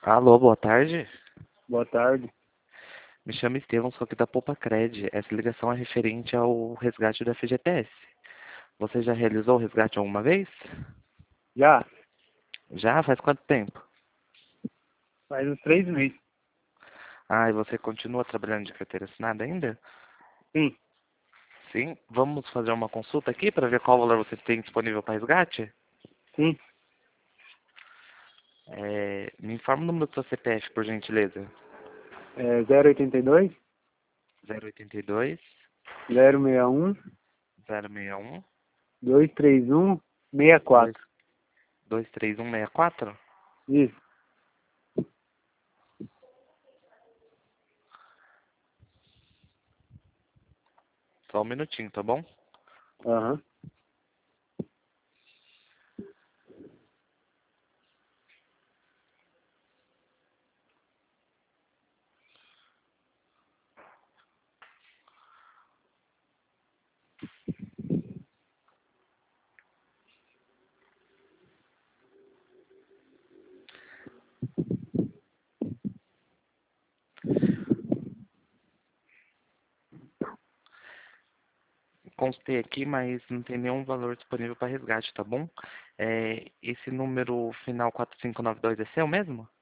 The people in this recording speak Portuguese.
Alô, boa tarde. Boa tarde. Me chamo Estevão, sou aqui da Poupa-Cred. Essa ligação é referente ao resgate do FGTS. Você já realizou o resgate alguma vez? Já Já? Faz quanto tempo? faz uns 3 meses. Ah, e você continua trabalhando de carteira assinada ainda? Sim, Sim. Vamos fazer uma consulta aqui para ver qual valor você tem disponível para resgate? sim. Me informa o número do seu CPF, por gentileza. É 082 082 061 061 231 2 64. 23164. Isso. Só um minutinho, tá bom? Aham. Constei aqui, mas não tem nenhum valor disponível para resgate, tá bom? Esse número final 4592 é seu mesmo?